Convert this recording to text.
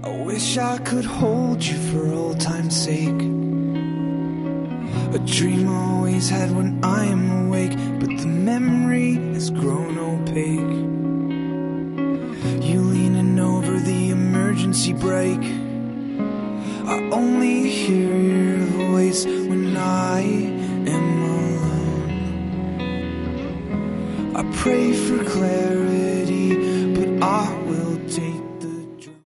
I wish I could hold you for old time's sake. A dream I always had when I am awake, but the memory has grown opaque. You leaning over the emergency brake. I only hear your voice when I am alone. I pray for clarity, but I